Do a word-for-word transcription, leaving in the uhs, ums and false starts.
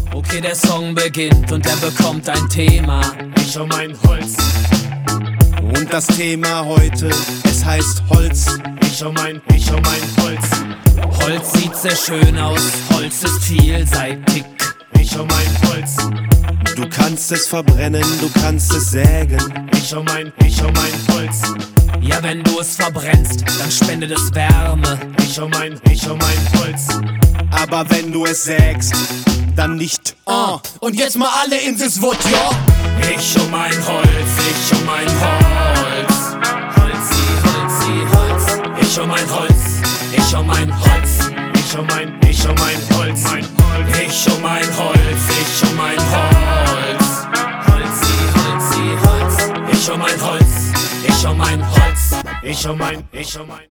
Okay, der Song beginnt und er bekommt ein Thema. Ich um mein Holz. Und das Thema heute, es heißt Holz. Ich um mein, ich um mein Holz. Holz sieht sehr schön aus, Holz ist vielseitig. Ich um mein Holz. Du kannst es verbrennen, du kannst es sägen. Ich um mein, ich um mein Holz. Ja, wenn du es verbrennst, dann spendet es Wärme. Ich um mein, ich um mein Holz. Aber wenn du es sägst, dann nicht. Ah, und jetzt mal alle in this Wood, ja? Ich um mein Holz, ich um mein Holz. Holzi, Holzi, Holz. Ich um mein Holz, ich um mein Holz. Ich um mein, ich um mein Holz. Mein Holz. Ich um mein Holz, ich um mein Holz. Holzi, Holzi, Holz. Ich um mein Holz, ich um mein Holz. Ich um mein, ich um mein